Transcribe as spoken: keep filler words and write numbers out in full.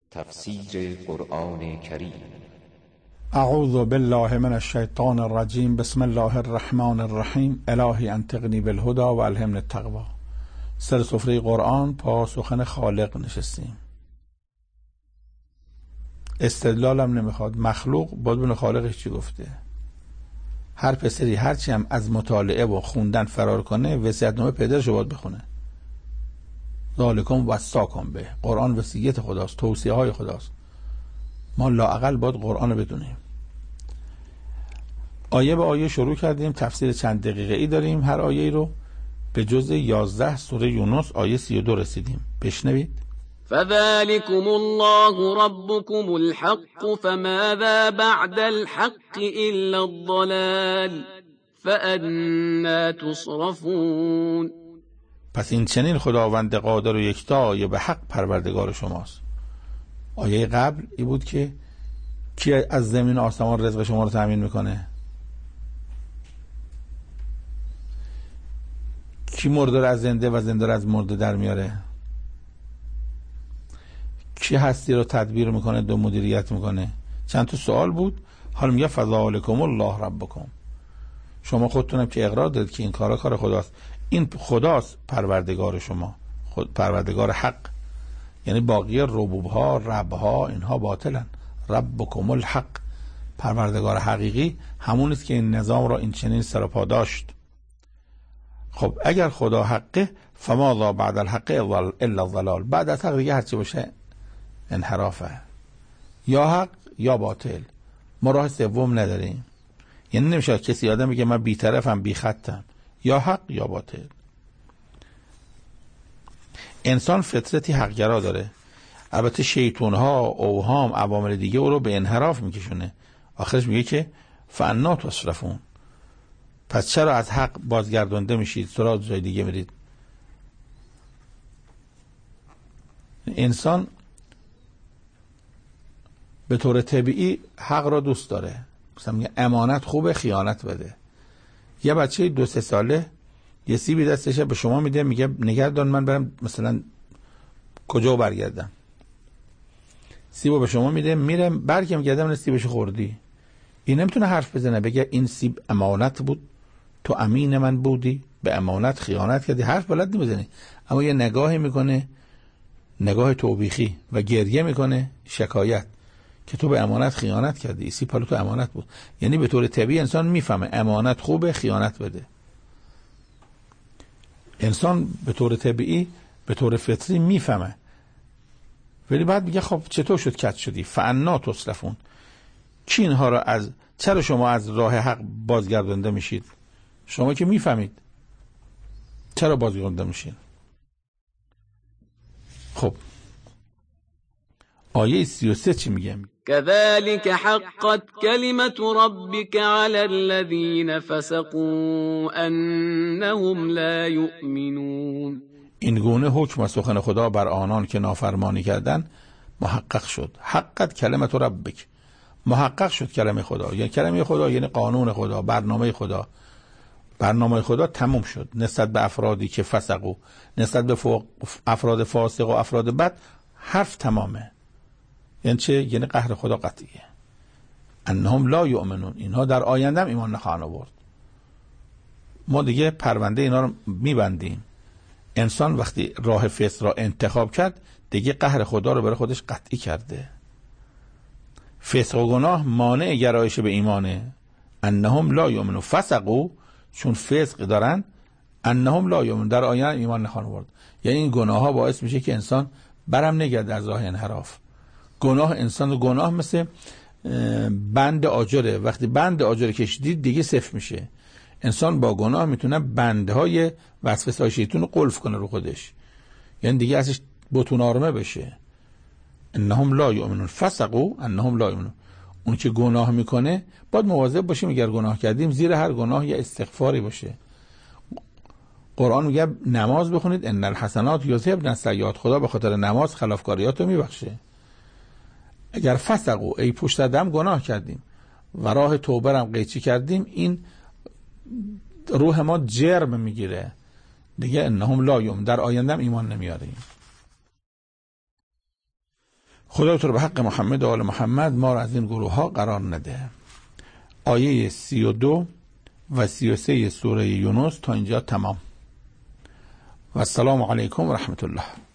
تفسیر قرآن کریم. اعوذ بالله من الشیطان الرجیم. بسم الله الرحمن الرحیم. الهی انطقنی بالهدی و الهمنی التقوی. سر سفره قرآن پا سخن خالق نشستیم. استدلالم نمیخواد، مخلوق باید ببینه خالقش چی گفته. هر پسری هرچی هم از مطالعه و خوندن فرار کنه، وصیت‌نامه پدرش رو باید بخونه. ذالکم وصاکم به. قرآن وصیت خداست، توصیه های خداست. ما لااقل باید قرآن رو بدونیم. آیه به آیه شروع کردیم، تفسیر چند دقیقه ای داریم هر آیه رو. به جزء یازده سوره یونس آیه سی و دو رسیدیم. بشنوید. فذلكم الله ربكم الحق فماذا بعد الحق إلا الضلال فأنا تصرفون. پس این چنین خداوند قادر و یکتا به حق پروردگار شماست. آیه قبل ای بود که کی از زمین و آسمان رزق شما رو تأمین میکنه؟ کی مرده رو از زنده و زنده رو از مرده در میاره؟ کی هستی رو تدبیر میکنه، دو مدیریت میکنه؟ چند تا سوال بود. حالا میگه فذلکم الله ربکم. شما خودتونم که اقرار دارید که این کارا کار خداست. این خداست پروردگار شما، خود پروردگار حق. یعنی باقی ربوب ها، رب ها، اینها باطلن. ربکم الحق، پروردگار حقیقی همون است که این نظام را این چنین سرپا داشت. خب اگر خدا حقه، فماذا بعد الحق الا الضلال. بعد از حق دیگه هرچی باشه انحرافه، یا حق یا باطل. ما راه سوم نداریم. یعنی نمیشه کسی آدم میگه من بی‌طرفم، بی خطم، یا حق یا باطل. انسان فطرتی حقگرا داره. البته شیطان ها، اوهام، عوامل دیگه او رو به انحراف میکشونه. آخرش میگه که فانا تصرفون. پس چرا از حق بازگردانده میشید، سراغ جای دیگه میرید؟ انسان به طور طبیعی حق را دوست داره. مثلا میگه امانت خوبه، خیانت بده. یه بچه دو سه ساله یه سیبی دستشه به شما میده، میگه نگهدار من برم مثلا کجا برگردم. سیبو به شما میده، میره برگم میگردم من سیبشو خوردی. این نمیتونه حرف بزنه بگه این سیب امانت بود، تو امین من بودی، به امانت خیانت کردی. حرف بلد نمیزنی، اما یه نگاهی میکنه، نگاه توبیخی، و گریه میکنه، شکایت که تو به امانت خیانت کردی. سیب پلو تو امانت بود. یعنی به طور طبیعی انسان میفهمه امانت خوبه، خیانت بده. انسان به طور طبیعی، به طور فطری میفهمه. ولی بعد میگه خب چطور شد کج شدی؟ فانا تصرفون. کی اینها را از چرا شما از راه حق بازگردانده میشید؟ شما که میفهمید چرا بازگردانده میشید؟ خب آیه سی و سه چی میگه؟ كذلك حقت كلمة ربك على الذين فسقوا أنهم لا يؤمنون. این گونه حکم از سخن خدا بر آنان که نافرمانی کردن محقق شد. حقت کلمة ربک، محقق شد کلمه خدا. یعنی کلمه خدا یعنی قانون خدا، برنامه خدا. برنامه خدا تموم شد نسبت به افرادی که فسقوا، نسبت به فوق افراد فاسق و افراد بد حرف تمامه. یعنی چه؟ یعنی قهر خدا قطعیه. انهم لا یؤمنون، اینها در آینده ایمان نخواهند آورد. ما دیگه پرونده اینا رو میبندیم. انسان وقتی راه فسق را انتخاب کرد، دیگه قهر خدا رو برای خودش قطعی کرده. فسق و گناه مانع گرایش به ایمانه. انهم لا یؤمنون، فسقوا، چون فسق دارن، انهم لا یؤمنون، در آینده ایمان نخواهند آورد. یعنی این گناه ها باعث میشه که انسان برم نگرده از راه انحراف. گناه، انسان گناه مثل بند آجره. وقتی بند آجره کشیدید دیگه صفر میشه. انسان با گناه میتونه بندهای وسوسه‌های شیطان رو قلف کنه رو خودش، یعنی دیگه ازش بتون آرمه بشه. انهم لا یؤمنون فسقوا انهم لا یؤمنون. اون که گناه میکنه باید مواظب باشیم اگر گناه کردیم زیر هر گناه یه استغفاری باشه. قرآن میگه نماز بخونید، ان الحسنات یذهبن السیئات. خدا به خاطر نماز خلافکاریات رو میبخشه. اگر فسقوا، ای پشت دم گناه کردیم و راه توبه هم قیچی کردیم، این روح ما جرم میگیره دیگه. انهم لا یؤمنون، در آینده ایمان نمیاریم. خدا تو رو به حق محمد و آل محمد ما را از این گروه ها قرار نده. آیه سی و دو و سی و سه سوره یونس تا اینجا تمام. و السلام علیکم و رحمت الله.